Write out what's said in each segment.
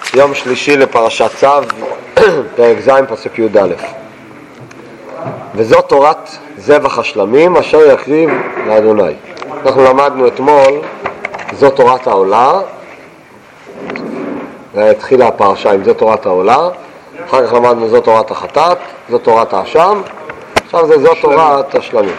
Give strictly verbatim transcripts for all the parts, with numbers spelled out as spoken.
יום שלישי לפרשת צו, פרק ז' פסוק י' א'. וזאת תורת זבח השלמים אשר יקריב לאדוני. אנחנו למדנו אתמול, זאת תורת העולה, והתחילה הפרשה עם זאת תורת העולה, אחר כך למדנו זאת תורת החטאת, זאת תורת האשם, עכשיו זה זאת תורת השלמים.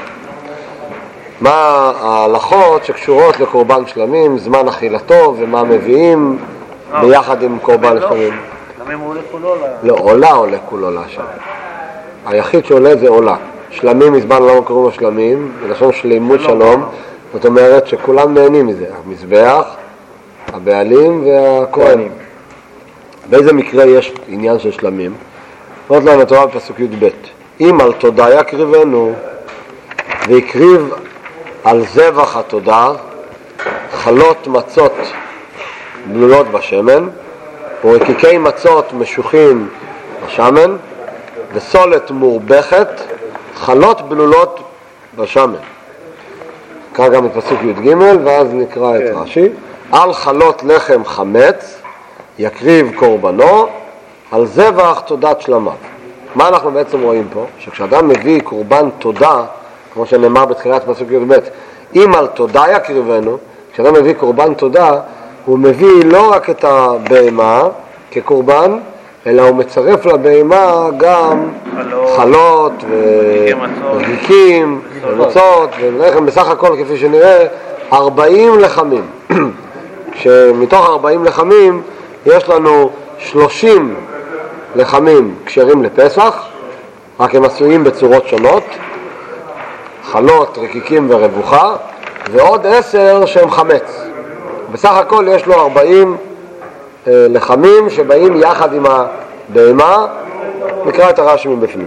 מה ההלכות שקשורות לקורבן שלמים, זמן אכילתו ומה מביאים ביחד עם קורבן שלמים. למה הוא עולה כולו? לא, עולה עולה כולו לאשם. היחיד שעולה זה עולה. שלמים מזמן לא קוראים לו שלמים, בלשון שלימות שלום, זאת אומרת שכולם נהנים מזה, המזבח, הבעלים והכהנים. באיזה מקרה יש עניין של שלמים? אומרת להם התורה בפסוק י' ב' אם על תודה יקריבנו, ויקריב על זבח התודה חלות מצות בלולות בשמן ורקיקי מצות משוחים בשמן וסולת מורבכת חלות בלולות בשמן. נקרא גם את פסוק י' ג' ואז נקרא את רש"י. על חלות לחם חמץ יקריב קורבנו על זבח תודת שלמיו. מה אנחנו בעצם רואים פה? שכשאדם מביא קורבן תודה, כמו שנאמר בתחילת פסוק י' ב' אם על תודה יקריבנו, כשאדם מביא קורבן תודה הוא מביא לא רק את הבהמה כקורבן, אלא הוא מצרף לבהמה גם חלות ורגיקים ומצות ולחם, בסך הכל כפי שנראה ארבעים לחמים. שמתוך ארבעים לחמים יש לנו שלושים לחמים כשרים לפסח, רק הם עשויים בצורות שונות, חלות, רקיקים ורבוחה, ועוד עשר שהם חמץ. בסך הכל יש לו ארבעים אה, לחמים שבאים יחד עם הבהמה. נקרא את הרש"י מבפנים.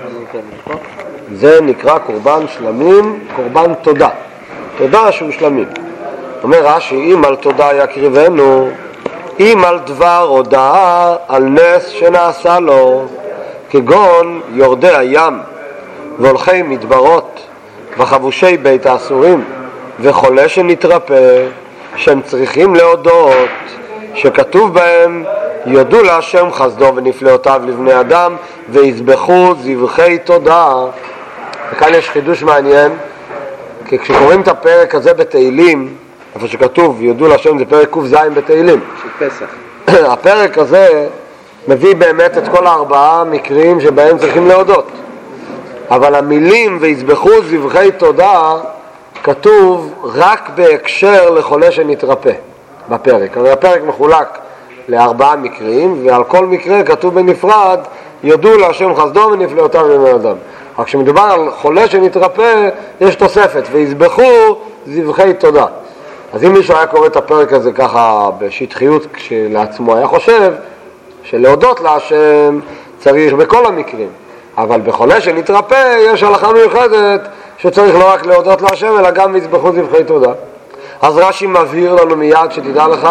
זה נקרא קורבן שלמים, קורבן תודה. תודה שהוא שלמים. אומר רש"י, אם על תודה יקריבנו, אם על דבר הודעה על נס שנעשה לו, כגון יורדי הים והולכי מדברות וחבושי בית האסורים וחולה שנתרפא, שהם צריכים להודות שכתוב בהם יודו להשם חסדו ונפלאותיו לבני אדם ויזבחו זבחי תודה. וכאן יש חידוש מעניין, כי כשקוראים את הפרק הזה בתהילים, איפה שכתוב יודו להשם, זה פרק ק"ז בתהילים של פסח. הפרק הזה מביא באמת את כל הארבעה מקרים שבהם צריכים להודות, אבל המילים ויזבחו זבחי תודה כתוב רק בהקשר לחולה שנתרפא בפרק. הרי הפרק מחולק לארבעה מקרים, ועל כל מקרה כתוב בנפרד יודו להשם חסדו ונפלאותיו לבני אדם. רק כשמדובר על חולה שנתרפא יש תוספת ויזבחו זבחי תודה. אז אם מישהו היה קורא את הפרק הזה ככה בשטחיות כשלעצמו, היה חושב שלהודות להשם צריך בכל המקרים, אבל בחולה שנתרפא יש הלכה מיוחדת שצריך לא רק להודות להשם אלא גם יזבחו זבחי תודה. אז רש"י מבהיר לנו מיד שתדע לך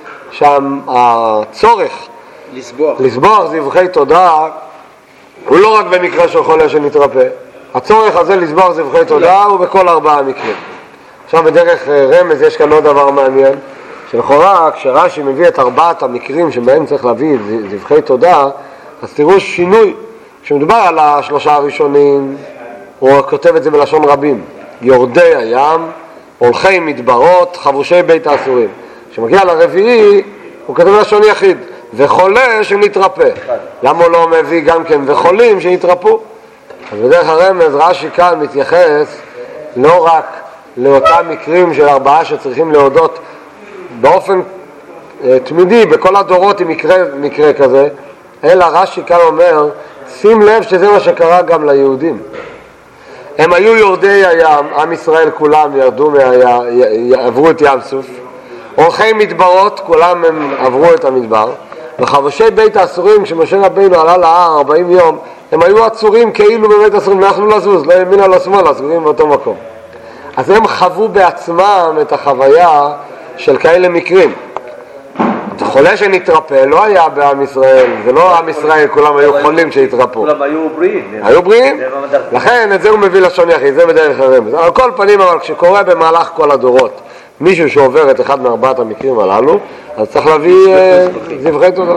שהצורך לסבוח לסבוח זבחי תודה הוא לא רק במקרה של חולה שנתרפא, הצורך הזה לסבוח זבחי תודה הוא בכל ארבעה מקרים. עכשיו בדרך רמז יש כאן עוד דבר מעניין, שלכאורה כשרש"י מביא את ארבעת המקרים שבהם צריך להביא זבחי תודה, אז תראו שינוי. כשמדובר על השלושה הראשונים הוא כותב את זה בלשון רבים, יורדי הים, הולכי מדברות, חבושי בית האסורים. כשמגיע לרביעי הוא כותב בלשון יחיד, וחולה שנתרפא. למה הוא לא מביא גם כן וחולים שנתרפו? אז בדרך הרמז רש"י כאן מתייחס לא רק לאותם מקרים של ארבעה שצריכים להודות באופן אה, תמידי בכל הדורות עם מקרה, מקרה כזה, אלא רש"י כאן אומר שים לב שזה מה שקרה גם ליהודים. הם היו יורדי הים, עם ישראל כולם ירדו מהים, עברו את ים סוף, הולכי מדברות כולם הם עברו את המדבר, וחבושי בית האסורים כשמשה רבינו עלה להר ארבעים יום הם היו עצורים כאילו בבית האסורים, לא יכלו לזוז, לא ימינה לא שמאלה, עצורים באותו מקום. אז הם חוו בעצמם את החוויה של כאלה מקרים. חולה שנתרפא לא היה בעם ישראל, זה לא עם ישראל, כולם היו חולים שהתרפו. כולם היו בריאים. היו בריאים? לכן את זה הוא מביא לשון יחיד, זה בדרך הרמז. על כל פנים, אבל כשקורה במהלך כל הדורות, מישהו שעובר את אחד מארבעת המקרים הללו, אז צריך להביא זבחי תודה.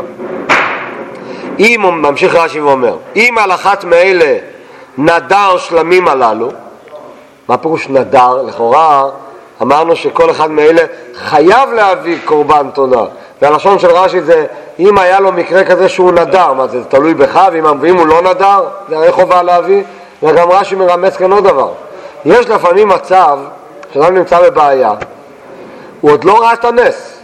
אם, ממשיך רש"י ואומר, אם על אחת מאלה נדר שלמים הללו, מה פירוש נדר? לכאורה אמרנו שכל אחד מאלה חייב להביא קורבן תודה, והלשון של רש"י זה אם היה לו מקרה כזה שהוא נדר, מה זה תלוי בך, ואם הוא לא נדר זה הרי חובה להביא. וגם רש"י מרמז כאן עוד דבר, יש לפעמים מצב שאדם נמצא בבעיה, הוא עוד לא ראה את הנס,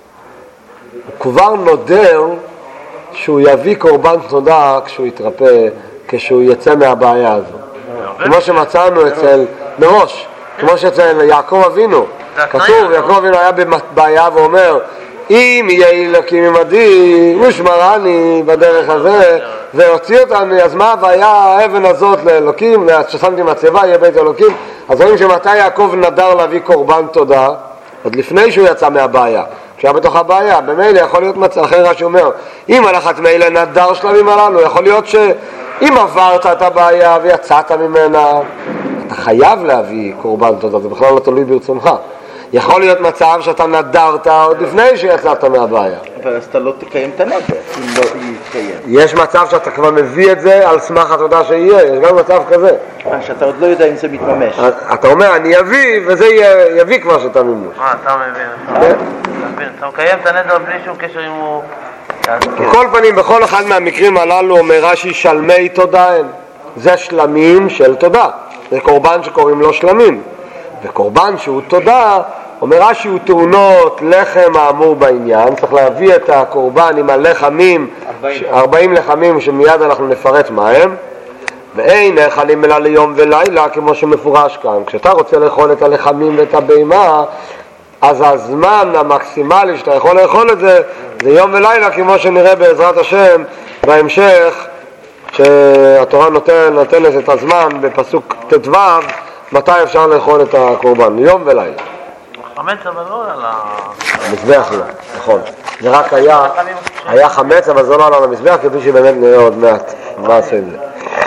הוא כבר נודר שהוא יביא קורבן תודה כשהוא יתרפא, כשהוא יצא מהבעיה הזו, כמו שמצאנו אצל מראש, כמו שאצל יעקב אבינו כתוב, יעקב אבינו היה בבעיה ואומר אם יהיה אלוקים עמדי ושמרני בדרך הזה והוציא אותנו, אז מה והיה האבן הזאת לאלוקים, ששמתי מצבה יהיה בית אלוקים. אז רואים שמתי יעקב נדר להביא קורבן תודה עוד לפני שהוא יצא מהבעיה, כשהיה בתוך הבעיה. במילא יכול להיות מצב אחר, רש"י אומר אם על אחת מאלה נדר שלמים הללו, יכול להיות שאם עברת את הבעיה ויצאת ממנה אתה חייב להביא קורבן תודה, זה בכלל לא תלוי ברצונך. יכול להיות מצב שאתה נדרת עוד לפני שיצאת מהבעיה, אבל אז אתה לא תקיים את הנדר אם לא יתקיים. יש מצב שאתה כבר מביא את זה על סמך התודה שיהיה, יש גם מצב כזה שאתה עוד לא יודע אם זה מתממש. אתה אומר אני אביא וזה יביא כבר שאתה מימוש. מה אתה מבין? אתה מקיים את הנדר בלי שום קשר אם הוא... בכל פנים, בכל אחד מהמקרים הללו אומר רש"י שלמי תודה הם, זה שלמים של תודה, זה קורבן שקוראים לו שלמים, וקורבן שהוא תודה אומר רש"י הוא תאונות לחם האמור בעניין. צריך להביא את הקורבן עם הלחמים, ארבעים לחמים שמיד אנחנו נפרט מהם, ואין נאכלים אלא ליום ולילה כמו שמפורש כאן. כשאתה רוצה לאכול את הלחמים ואת הבהמה, אז הזמן המקסימלי שאתה יכול לאכול את זה זה יום ולילה, כמו שנראה בעזרת השם בהמשך, שהתורה נותן, נותנת את הזמן בפסוק ט"ו מתי אפשר לאכול את הקורבן, יום ולילה. חמץ אבל לא על המזבח לא, נכון, זה רק היה היה חמץ אבל זה לא על המזבח, כפי שבאמת נראה עוד מעט מה עושה את זה.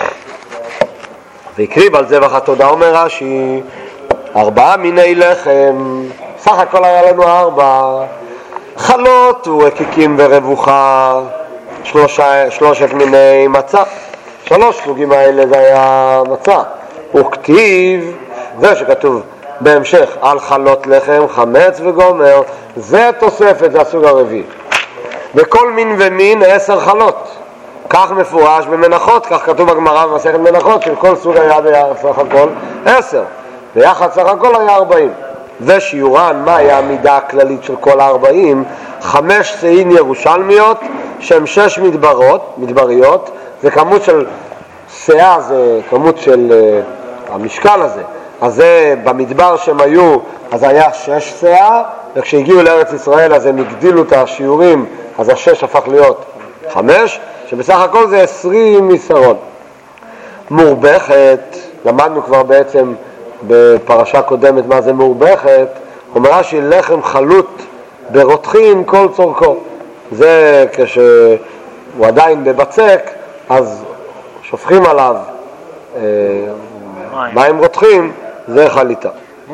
והקריב על זבח התודה אומר רש"י ארבעה מיני לחם, סך הכל היה לנו ארבע, חלות ורקיקים ורבוחה, שלושה, שלושת מיני מצה, שלוש סוגים האלה זה היה מצה. וכתיב, זה שכתוב בהמשך על חלות לחם, חמץ וגומר, זה תוספת, זה הסוג הרביעי. בכל מין ומין עשר חלות, כך מפורש במנחות, כך כתוב בגמרא במסכת מנחות, של כל סוג היה בסך הכל עשר, ביחד סך הכל היה ארבעים. ושיעורן, מה היה המידה הכללית של כל הארבעים? חמש שאין ירושלמיות, שהן שש מדברות, מדבריות, זה כמות של שאה, זה כמות של uh, המשקל הזה, אז זה במדבר שהם היו, אז היה שש שאה, וכשהגיעו לארץ ישראל אז הם הגדילו את השיעורים, אז השש הפך להיות חמש, שבסך הכל זה עשרים מסרון. מורבכת, למדנו כבר בעצם בפרשה קודמת מה זה מורבכת, אומרה שהיא לחם חלוט ברותחין כל צורכו, זה כשהוא עדיין בבצק אז שופכים עליו אה, מים רותחים, זה חליטה.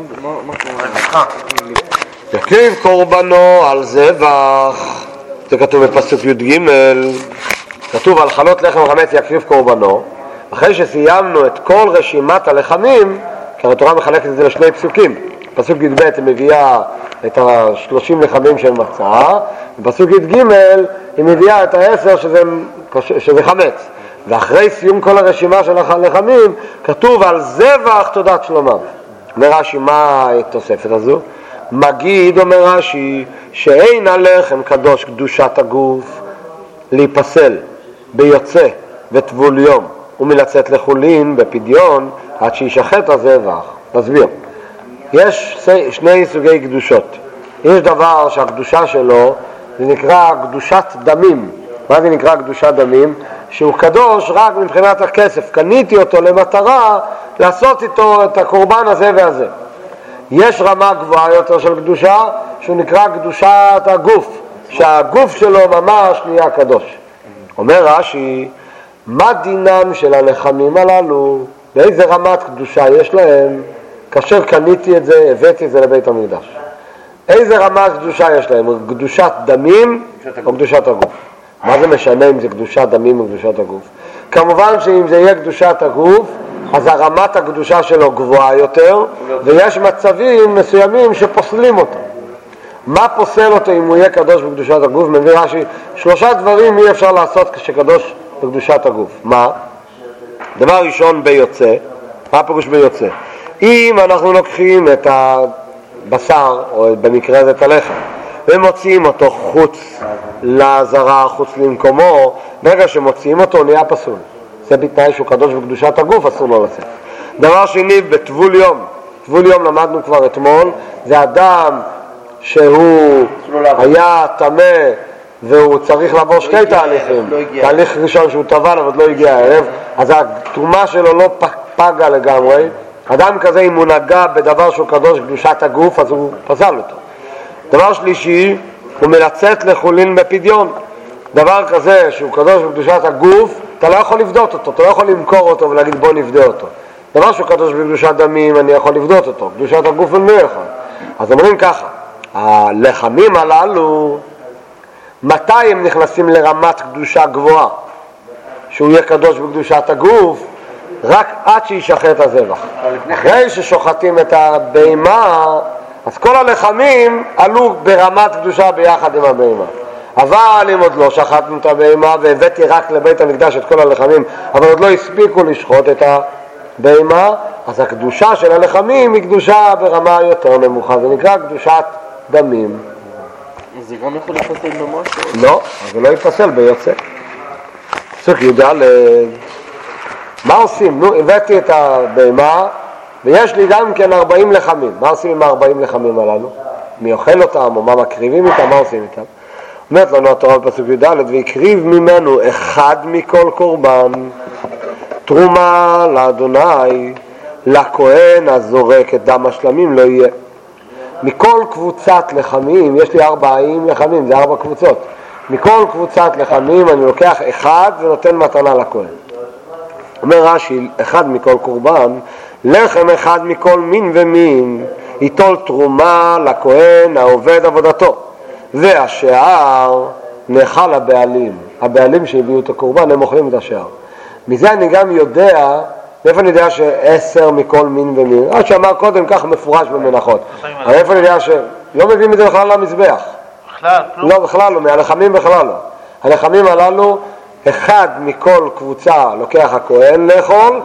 יקריב קורבנו על זבח, זה כתוב בפסוק י"ג, כתוב על חלות לחם חמץ יקריב קורבנו. אחרי שסיימנו את כל רשימת הלחמים, כי התורה מחלקת את זה לשני פסוקים, פסוק י"ב היא מביאה את השלושים לחמים של מצה, בפסוק י"ג היא מביאה את העשר שזה, שזה חמץ. ואחרי סיום כל הרשימה של הלחמים כתוב על זבח תודת שלומם. אומר רש"י, מה התוספת הזו? מגיד, אומר רש"י, שאין הלחם קדוש קדושת הגוף להיפסל ביוצא וטבול יום ומלצאת לחולין בפדיון עד שישחט הזבח. תסביר. יש שני סוגי קדושות. יש דבר שהקדושה שלו זה נקרא קדושת דמים. מה זה נקרא קדושת דמים? שהוא קדוש רק מבחינת הכסף, קניתי אותו למטרה לעשות איתו את הקורבן הזה והזה. יש רמה גבוהה יותר של קדושה שהוא נקרא קדושת הגוף, שהגוף שלו ממש נהיה קדוש. אומר רש"י, מה דינם של הלחמים הללו, באיזה רמת קדושה יש להם כאשר קניתי את זה, הבאתי את זה לבית המקדש. איזה רמת קדושה יש להם? קדושת דמים או קדושת הגוף? מה זה משנה אם זה קדושת דמים או קדושת הגוף? כמובן שאם זה יהיה קדושת הגוף, אז הרמת הקדושה שלו גבוהה יותר, ויש מצבים מסוימים שפוסלים אותו. מה פוסל אותו אם הוא יהיה קדוש בקדושת הגוף? מביא רש"י, שלושה דברים אי אפשר לעשות כשקדוש בקדושת הגוף. מה? דבר ראשון, ביוצא. מה פירוש ביוצא? אם אנחנו לוקחים את הבשר, או במקרה הזה את הלחם, ומוציאים אותו חוץ לזרה, חוץ למקומו, ברגע שמוציאים אותו נהיה פסול. זה בתנאי שהוא קדוש בקדושת הגוף, אסור לו לצאת. דבר שני, בטבול יום. טבול יום למדנו כבר אתמול, זה אדם שהוא היה טמא והוא צריך לעבור שתי תהליכים. תהליך ראשון שהוא טבל אבל לא הגיע הערב, אז התרומה שלו לא פגה לגמרי. אדם כזה, אם הוא נגע בדבר שהוא קדוש בקדושת הגוף, אז הוא פסל אותו. דבר שלישי, הוא מלצאת לחולין בפדיון. דבר כזה שהוא קדוש בקדושת הגוף, אתה לא יכול לבדות אותו, אתה לא יכול למכור אותו ולהגיד בוא נבדה אותו. דבר שהוא קדוש בקדושת דמים, אני יכול לבדות אותו, קדושת הגוף אני לא יכול. אז אומרים ככה, הלחמים הללו, מתי הם נכנסים לרמת קדושה גבוהה? שהוא יהיה קדוש בקדושת הגוף, רק עד שישחט הזבח. אחרי ששוחטים את הבהמה, אז כל הלחמים עלו ברמת קדושה ביחד עם הבהמה. אבל אם עוד לא שחטנו את הבהמה והבאתי רק לבית המקדש את כל הלחמים, אבל עוד לא הספיקו לשחוט את הבהמה, אז הקדושה של הלחמים היא קדושה ברמה יותר נמוכה, זה נקרא קדושת דמים. זה גם יכול לפסל במשהו? לא, זה לא יפסל ביוצא. פסוק י"ד, מה עושים? נו, הבאתי את הבהמה ויש לי גם כן ארבעים לחמים. מה עושים עם ארבעים לחמים הללו? מי אוכל אותם או מה מקריבים איתם? מה עושים איתם? אומרת לנו התורה בפסוק י"ד, ויקריב ממנו אחד מכל קורבן תרומה לאדוני, לכהן הזורק את דם השלמים לא יהיה. מכל קבוצת לחמים, יש לי ארבעים לחמים, זה ארבע קבוצות. מכל קבוצת לחמים אני לוקח אחד ונותן מתנה לכהן. אומר רש"י, אחד מכל קורבן, לחם אחד מכל מין ומין, ייטול תרומה לכהן העובד עבודתו. והשאר נאכל הבעלים. הבעלים שהביאו את הקורבן, הם אוכלים את השאר. מזה אני גם יודע, מאיפה אני יודע שעשר מכל מין ומין? אז שאמר קודם, כך מפורש במנחות. אבל איפה אני יודע שלא מביאים את זה בכלל למזבח. בכלל? לא, בכלל לא, מהלחמים בכלל לא. הלחמים הללו, אחד מכל קבוצה לוקח הכהן לאכול,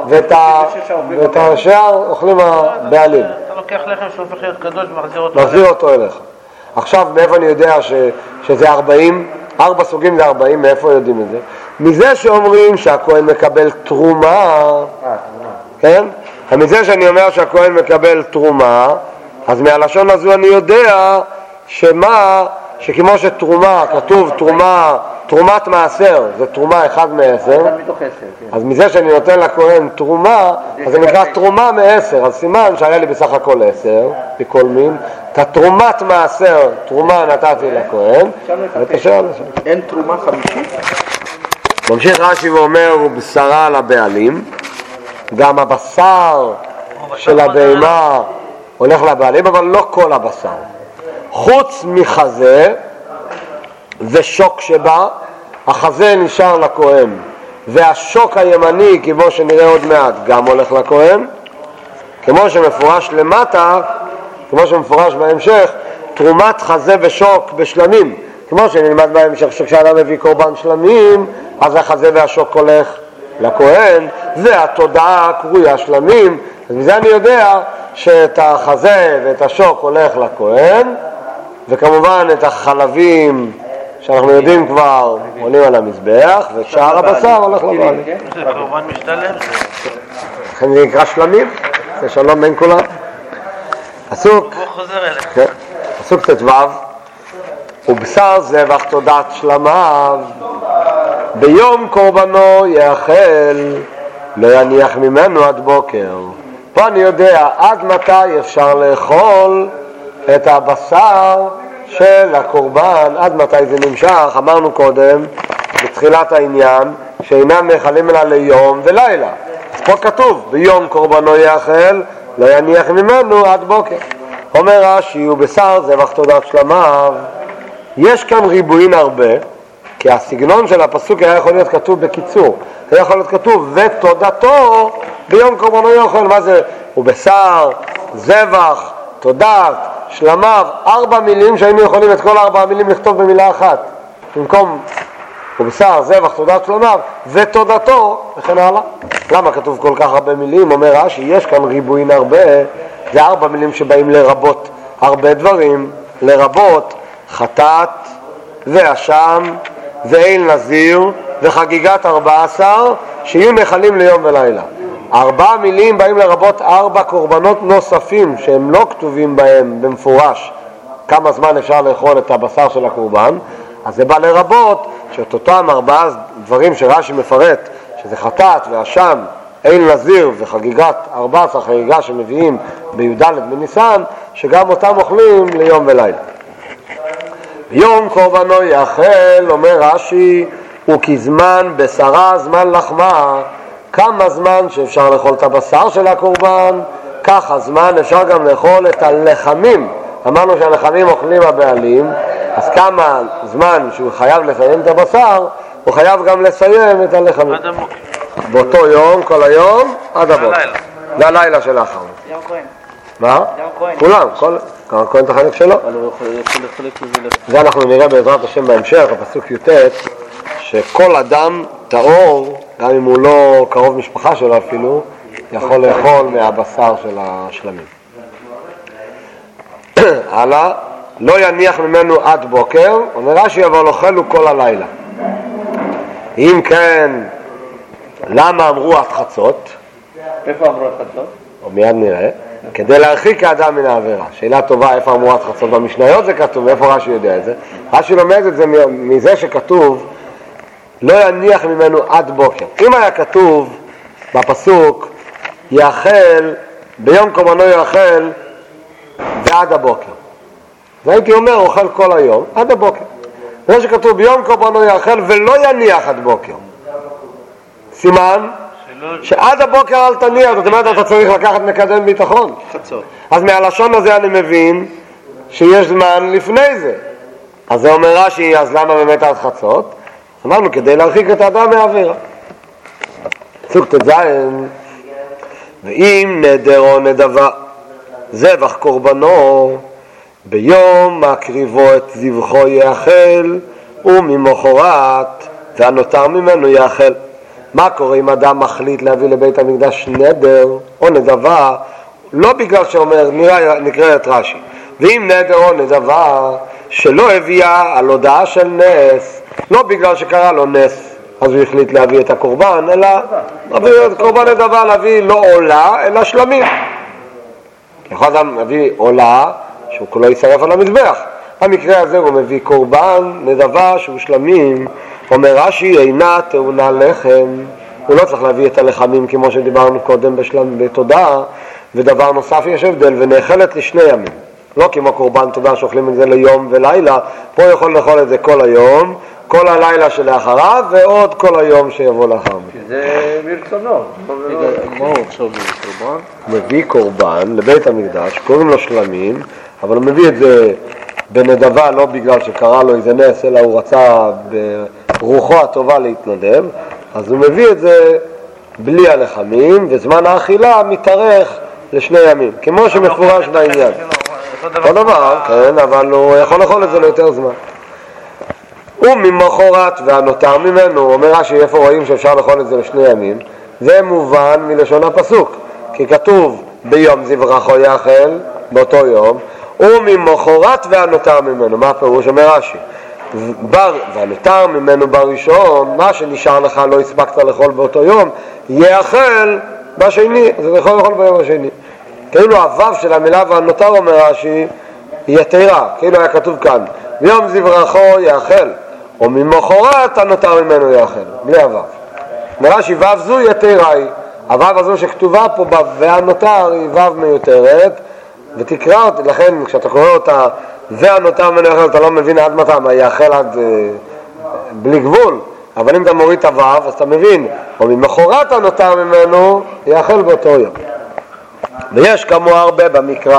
ואת השאר אוכלים הבעלים. אתה לוקח לחם שהופך להיות קדוש ומחזיר אותו. מחזיר אותו אליך. עכשיו, מאיפה אני יודע ש, שזה ארבעים? ארבע סוגים זה ארבעים, מאיפה יודעים את זה? מזה שאומרים שהכהן מקבל תרומה, כן? מזה שאני אומר שהכהן מקבל תרומה, אז מהלשון הזו אני יודע שמה, שכמו שתרומה, כתוב תרומה, תרומת מעשר, זה תרומה אחד מעשר, אז מזה שאני נותן לכהן תרומה, אז זה נקרא תרומה מעשר, אז סימן שהיה לי בסך הכל עשר, בכל מין, את התרומת מעשר, תרומה נתתי לכהן, ותשאר לשם. אין תרומה חמישית? ממשיך רש"י ואומר, הוא בשרה לבעלים, גם הבשר של הבהמה הולך לבעלים, אבל לא כל הבשר. חוץ מחזה ושוק שבה, החזה נשאר לכהן, והשוק הימני, כמו שנראה עוד מעט, גם הולך לכהן, כמו שמפורש למטה, כמו שמפורש בהמשך, תרומת חזה ושוק בשלמים, כמו שנלמד בהמשך שכשאדם מביא קורבן שלמים, אז החזה והשוק הולך לכהן, והתודעה קרויה שלמים. אז מזה אני יודע שאת החזה ואת השוק הולך לכהן, וכמובן את החלבים שאנחנו יודעים כבר עולים על המזבח, ושאר הבשר הולך לבעלים. זה קורבן משתלם? לכן זה נקרא שלמים, זה שלום בין כולם. פסוק, הוא חוזר אליך. כן, פסוק ט"ו, ובשר זבח תודת שלמיו, ביום קורבנו יאכל, לא יניח ממנו עד בוקר. פה אני יודע עד מתי אפשר לאכול את הבשר של הקורבן, עד מתי זה נמשך. אמרנו קודם בתחילת העניין שאינם מאכלים אלא ליום ולילה, אז פה כתוב ביום קורבנו יאכל, לא יניח ממנו עד בוקר. אומר רש"י, ובשר זבח תודת שלמיו. יש כאן ריבועים הרבה, כי הסגנון של הפסוק היה יכול להיות כתוב בקיצור. היה יכול להיות כתוב, ותודתו ביום קורבנו יאכל. מה זה? ובשר, זבח, תודת, שלמיו. ארבע מילים שהיינו יכולים את כל ארבע המילים לכתוב במילה אחת. במקום ובשר, זבח, תודת, שלמיו, ותודתו, וכן הלאה. למה כתוב כל כך הרבה מילים? אומר רש"י, יש כאן ריבועים הרבה. זה ארבע מילים שבאים לרבות הרבה דברים. לרבות חטאת ואשם ואל נזיר וחגיגת ארבע עשר שיהיו נחלים ליום ולילה. ארבע מילים באים לרבות ארבע קורבנות נוספים שהם לא כתובים בהם במפורש כמה זמן אפשר לאכול את הבשר של הקורבן. אז זה בא לרבות שאת אותם ארבעה דברים שרש"י מפרט, שזה חטאת ואשם, אל נזיר וחגיגת ארבע עשר, חגיגה שמביאים בי"ד בניסן, שגם אותם אוכלים ליום ולילה. יום קורבנו יאכל, אומר רש"י, הוא כזמן בשרה זמן לחמה. כמה זמן שאפשר לאכול את הבשר של הקורבן, כך הזמן אפשר גם לאכול את הלחמים. אמרנו שהלחמים אוכלים הבעלים, אז כמה זמן שהוא חייב לסיים את הבשר, הוא חייב גם לסיים את הלחמים. עד הבוקר. באותו יום, כל היום, עד הבוקר. ללילה שלאחר. יום כהן. מה? יום כהן. כולם, כל... כהן את החלק שלו. אבל הוא יכול לחלק לזה. זה אנחנו נראה בעזרת השם בהמשך, הפסוק י"ט, שכל אדם טהור, גם אם הוא לא קרוב משפחה שלו אפילו, יכול לאכול מהבשר של השלמים. הלאה, לא יניח ממנו עד בוקר, אומר רש"י, אבל אוכלו כל הלילה. אם כן, למה אמרו עד חצות? איפה אמרו עד חצות? או מיד נראה. כדי להרחיק האדם מן העבירה. שאלה טובה, איפה אמרו עד חצות? במשניות זה כתוב, איפה רש"י יודע את זה? רש"י לומד את זה מזה שכתוב, לא יניח ממנו עד בוקר. אם היה כתוב בפסוק, יאכל, ביום קורבנו יאכל, ועד הבוקר. והייתי אומר, אוכל כל היום, עד הבוקר. זה שכתוב, ביום קורבנו יאכל, ולא יניח עד בוקר. סימן? שעד הבוקר אל תניח, זאת אומרת, אתה צריך לקחת מקדם ביטחון. חצות. אז מהלשון הזה אני מבין שיש זמן לפני זה. אז זה אומר רש"י, אז למה באמת עד חצות? אמרנו, כדי להרחיק את האדם מהעבירה. פסוק ט"ז, ואם נדר או נדבה, זבח קורבנו, ביום מקריבו את זבחו יאכל, וממחרת, והנותר ממנו יאכל. מה קורה אם אדם מחליט להביא לבית המקדש נדר או נדבה, לא בגלל שאומר, נראה, נקרא את רש"י, ואם נדר או נדבה שלא הביאה על הודעה של נס, לא בגלל שקרה לו נס, אז הוא החליט להביא את הקורבן, אלא להביא את קורבן נדבה, להביא לא עולה, אלא שלמים. יכול אדם להביא עולה שהוא כולו ישרף על המזבח. במקרה הזה הוא מביא קורבן נדבה שהוא שלמים. אומר רש"י, אינה טעונה לחם, הוא לא צריך להביא את הלחמים כמו שדיברנו קודם בשלם בתודה. ודבר נוסף, יש הבדל, ונאכלת לשני ימים, לא כמו קורבן תודה שאוכלים את זה ליום ולילה. פה יכול לאכול את זה כל היום, כל הלילה שלאחריו, ועוד כל היום שיבוא לאחר מכן. זה ברצונו. מה הוא עכשיו מביא קורבן? הוא מביא קורבן לבית המקדש, קוראים לו שלמים, אבל הוא מביא את זה בנדבה לא בגלל שקרה לו איזה נס, אלא הוא רצה ברוחו הטובה להתנדב, אז הוא מביא את זה בלי הלחמים, וזמן האכילה מתארך לשני ימים, כמו שמפורש בעניין. אותו דבר, כן, אבל הוא יכול לאכול את זה ליותר זמן. וממחרת והנותר ממנו, אומר רש"י, איפה רואים שאפשר לאכול את זה לשני ימים? זה מובן מלשון הפסוק, כי כתוב ביום זבחו יאכל, באותו יום, וממחרת והנותר ממנו. מה הפירוש? אומר רש"י, בר, והנותר ממנו בראשון, מה שנשאר לך לא הספקת לאכול באותו יום, יאכל בשני, אז אתה יכול לאכול ביום השני. כאילו הוו של המילה והנותר, אומר רש"י, היא יתרה, כאילו היה כתוב כאן, ביום זבחו יאכל, וממחרת הנותר ממנו יאכל, בלי הוו. נראה שוו זו יתרה היא, הוו הזו שכתובה פה והנותר היא וו מיותרת, ותקרא אותי, לכן כשאתה קורא אותה והנותר ממנו יאכל, אתה לא מבין עד מתי, מה יאכל עד אה, בלי גבול, אבל אם אתה מוריד את הוו, אז אתה מבין, וממחרת הנותר ממנו יאכל באותו יום. ויש כמו הרבה במקרא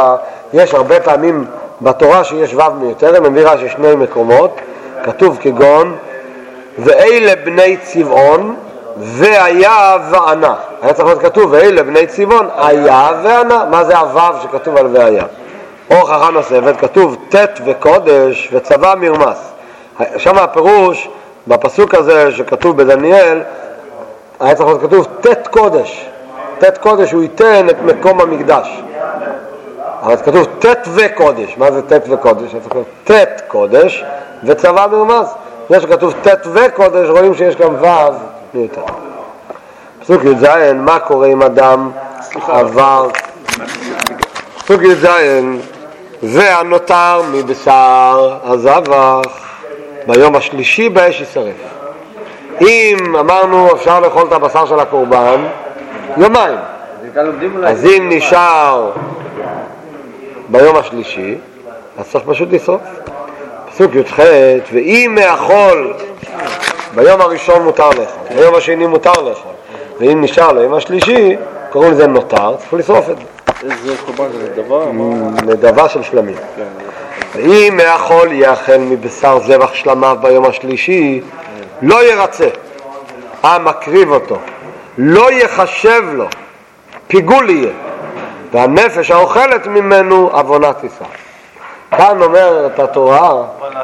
יש הרבה פעמים בתורה שיש ו' מיותרת, מביא רש"י שני מקומות, כתוב כגון ואלה בני צבעון והיה וענה. היה צריך להיות כתוב ואלה בני צבעון היה וענה. מה זה הו' שכתוב על והיה? או הוכחה נוספת, כתוב תת וקודש וצבא מרמס. שם הפירוש בפסוק הזה שכתוב בדניאל, היה צריך להיות כתוב תת קודש. תת קודש הוא ייתן את מקום המקדש. אבל כתוב תת וקודש. מה זה תת וקודש? היה צריך להיות תת קודש וצבא מרמס. יש שכתוב תת וקודש, רואים שיש גם ו' מיותר. פסוק י"ז, מה קורה עם אדם עבר? פסוק י"ז, והנותר מבשר הזבח ביום השלישי באש יישרף. אם אמרנו אפשר לאכול את הבשר של הקורבן יומיים, אז אם נשאר ביום השלישי אז צריך פשוט לשרוף. פסוק י"ח, ואם מאכול ביום הראשון מותר לאכול, ביום השני מותר לאכול, ואם נשאר ליום השלישי קוראים לזה נותר, צריך לשרוף את זה. איזה קורבן זה דבר? נדבה של שלמים. ואם מאכול יאכל מבשר זבח שלמיו ביום השלישי לא ירצה, המקריב אותו לא יחשב לו, פיגול יהיה, והנפש האוכלת ממנו עוונה תישא. כאן אומרת התורה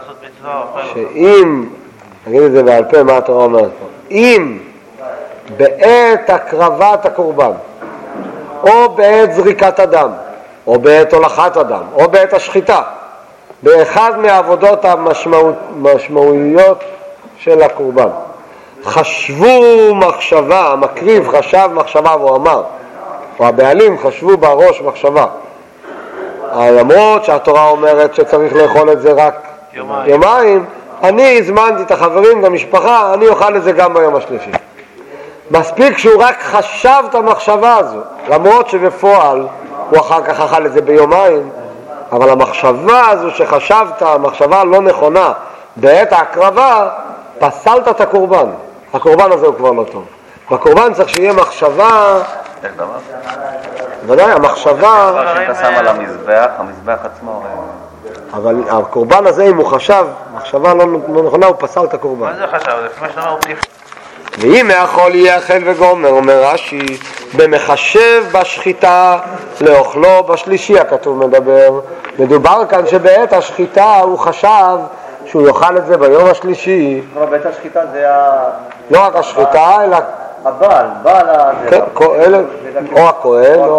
שאם, נגיד את זה בעל פה, מה התורה אומרת פה, אם בעת הקרבת הקורבן או בעת זריקת הדם או בעת הולכת הדם או בעת השחיטה, באחד מהעבודות המשמעויות של הקורבן, חשבו מחשבה, המקריב חשב מחשבה והוא אמר, או הבעלים חשבו בראש מחשבה, למרות שהתורה אומרת שצריך לאכול את זה רק יומיים, יומיים אני הזמנתי את החברים במשפחה, אני אוכל את זה גם ביום השלישי. מספיק שהוא רק חשב את המחשבה הזו, למרות שבפועל הוא אחר כך אכל את זה ביומיים, אבל המחשבה הזו שחשבת, המחשבה לא נכונה בעת ההקרבה, פסלת את הקורבן. הקורבן הזה הוא כבר לא טוב. בקורבן צריך שיהיה מחשבה. איך דבר? ודאי, המחשבה. שאתה שם על המזבח, המזבח עצמו. אבל הקורבן הזה, אם הוא חשב, מחשבה לא, לא נכונה, הוא פסל את הקורבן. מה זה חשב? לפני שאתה אומר, הוא טיף. ואם מאכול יאכל וגומר, אומר רש"י, במחשב בשחיטה לאוכלו בשלישי, הכתוב מדבר. מדובר כאן שבעת השחיטה הוא חשב שהוא יאכל את זה ביום השלישי. בעת השחיטה זה ה... לא רק השחיטה, אלא... הבעל, בעל הזה. או הכהן, או...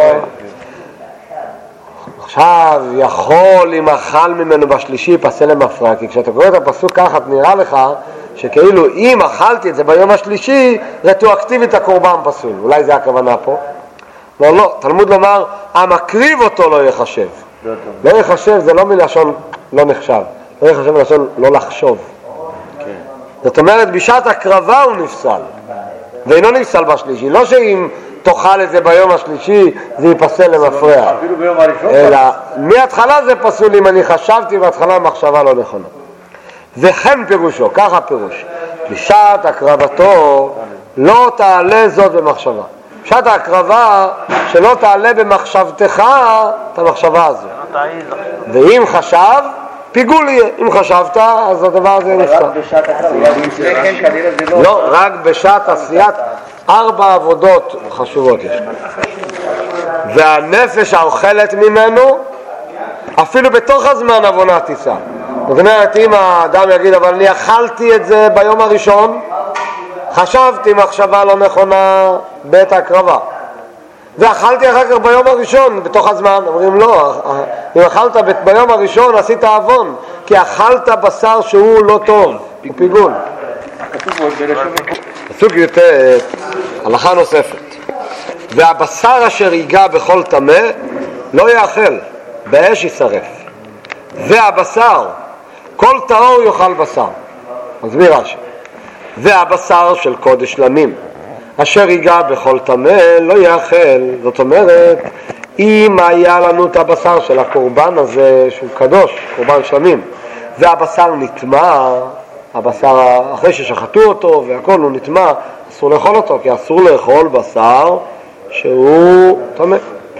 עכשיו, יכול אם אכל ממנו בשלישי פסל למפרע, כי כשאתה קורא את הפסוק ככה, נראה לך שכאילו אם אכלתי את זה ביום השלישי, רטרואקטיבית הקורבן פסול. אולי זה הכוונה פה? לא, לא, תלמוד לומר, המקריב אותו לא יחשב. לא יחשב זה לא מלשון לא נחשב, לא יחשב מלשון לא לחשוב. זאת אומרת, בשעת הקרבה הוא נפסל, ואינו נפסל בשלישי. לא שאם תאכל את זה ביום השלישי זה ייפסל למפרע, אפילו ביום הראשון, אלא מההתחלה זה פסול אם אני חשבתי בהתחלה מחשבה לא נכונה. וכן פירושו, ככה פירוש, בשעת הקרבתו לא תעלה זאת במחשבה. בשעת ההקרבה שלא תעלה במחשבתך את המחשבה הזו. ואם חשב, פיגול יהיה. אם חשבת, אז הדבר הזה נפסל. רק בשעת הקרבה. לא, רק בשעת עשיית ארבע עבודות חשובות יש. והנפש האוכלת ממנו, אפילו בתוך הזמן עוונה תישא. זאת אומרת, אם האדם יגיד, אבל אני אכלתי את זה ביום הראשון, חשבתי מחשבה לא נכונה בעת ההקרבה, ואכלתי אחר כך ביום הראשון, בתוך הזמן. אומרים לא, אם אכלת ביום הראשון עשית עוון, כי אכלת בשר שהוא לא טוב, הוא פיגול. פסוק י"ט, הלכה נוספת, והבשר אשר ייגע בכל טמא לא יאכל, באש יישרף. והבשר, כל טהור יאכל בשר. מסביר רש"י, והבשר של קודש שלמים אשר ייגע בכל טמא לא יאכל. זאת אומרת, אם היה לנו את הבשר של הקורבן הזה שהוא קדוש, קורבן שלמים, והבשר נטמע, הבשר אחרי ששחטו אותו והכל הוא נטמע, אסור לאכול אותו, כי אסור לאכול בשר שהוא טמא.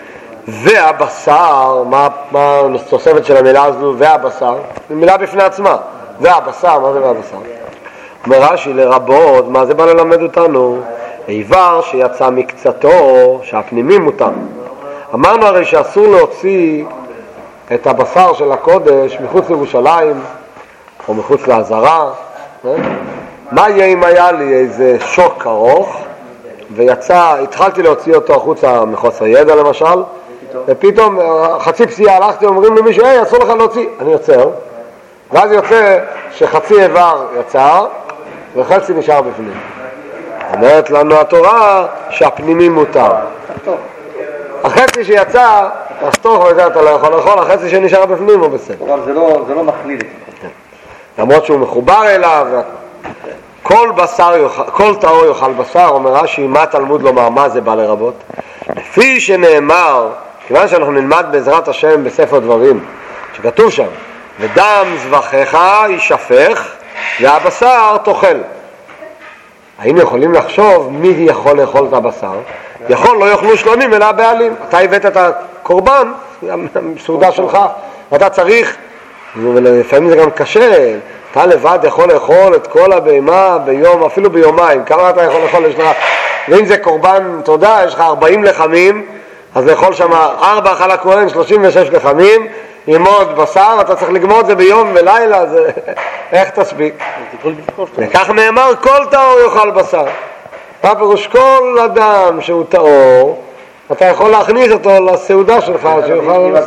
והבשר, מה, מה התוספת של המילה הזו, והבשר? זו מילה בפני עצמה. והבשר, מה זה והבשר? אומר רש"י לרבות, מה זה בא ללמד אותנו? איבר שיצא מקצתו, שהפנימי מותר. אמרנו הרי שאסור להוציא את הבשר של הקודש מחוץ לירושלים או מחוץ לעזרה. מה יהיה אם היה לי איזה שוק ארוך ויצא, התחלתי להוציא אותו החוצה מחוסר ידע למשל, ופתאום חצי פסיעה הלכתי ואומרים למישהו, היי, אסור לך להוציא. אני יוצר, ואז יוצא שחצי איבר יצא וחצי נשאר בפנים. אומרת לנו התורה שהפנימי מותר. החצי שיצא, תחתוך וזה אתה לא יכול לאכול, החצי שנשאר בפנים הוא בסדר. אבל זה לא, זה לא מכליל את זה. למרות שהוא מחובר אליו. כל בשר יאכל, כל טהור יאכל בשר, אומר רש"י, מה תלמוד לומר, מה זה בא לרבות? לפי שנאמר, כיוון שאנחנו נלמד בעזרת השם בספר דברים, שכתוב שם, ודם זבחיך יישפך והבשר תאכל. היינו יכולים לחשוב מי יכול לאכול את הבשר? יכול, לא יאכלו שלמים אלא הבעלים. אתה הבאת את הקורבן, סעודה שלך, ואתה צריך, ולפעמים זה גם קשה, אתה לבד יכול לאכול את כל הבהמה ביום, אפילו ביומיים, כמה אתה יכול לאכול? יש לך, ואם זה קורבן, אתה יודע, יש לך ארבעים לחמים, אז לאכול שם ארבע חלק כהן, שלושים ושש לחמים, עם עוד בשר, אתה צריך לגמור את זה ביום ולילה, זה... איך תספיק? וכך נאמר, כל טהור יאכל בשר. מה פירוש? כל אדם שהוא טהור, אתה יכול להכניס אותו לסעודה שלך, שיוכל בשר.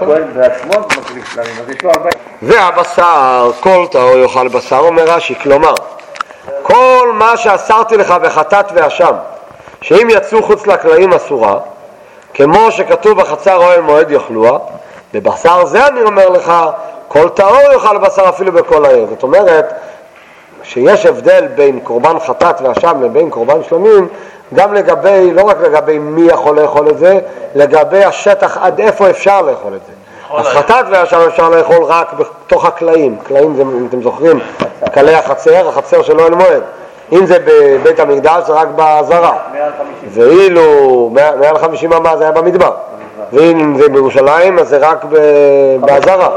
והבשר, כל טהור יאכל בשר, אומר רש"י, כלומר, כל מה שאסרתי לך בחטאת ואשם, שאם יצאו חוץ לכללים אסורה, כמו שכתוב בחצר אוהל מועד יאכלוה, בבשר זה אני אומר לך, כל טהור יאכל בשר אפילו בכל העיר. זאת אומרת, שיש הבדל בין קורבן חטאת ואשם לבין קורבן שלמים, גם לגבי, לא רק לגבי מי יכול לאכול את זה, לגבי השטח עד איפה אפשר לאכול את זה. אז חטאת ואשם אפשר לאכול רק בתוך הקלעים. קלעים זה, אם אתם זוכרים, קלי החצר, החצר של אוהל מועד. אם זה בבית המקדש זה רק בעזרה. ואילו מעל חמישים אמה זה היה במדבר. ואם זה בירושלים אז זה רק בעזרה.